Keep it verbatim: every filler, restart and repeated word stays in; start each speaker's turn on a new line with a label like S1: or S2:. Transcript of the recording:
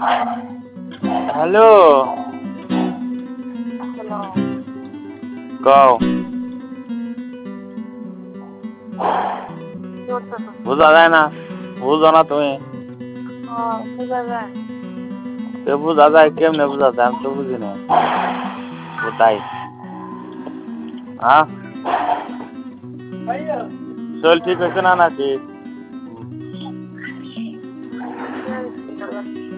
S1: Hello.
S2: Hello.
S1: কও।
S2: কি করতেছো?
S1: বুঝা যায় না? বুঝো না তুমি?
S2: ও বুঝা যায়।
S1: তো বুঝা যায় কেমনে বুঝা যায়? আমি তো বুঝি না। কোথায়? হ্যাঁ? শরীর ঠিক হয়েছে না নাকি?
S2: কি হয়েছে?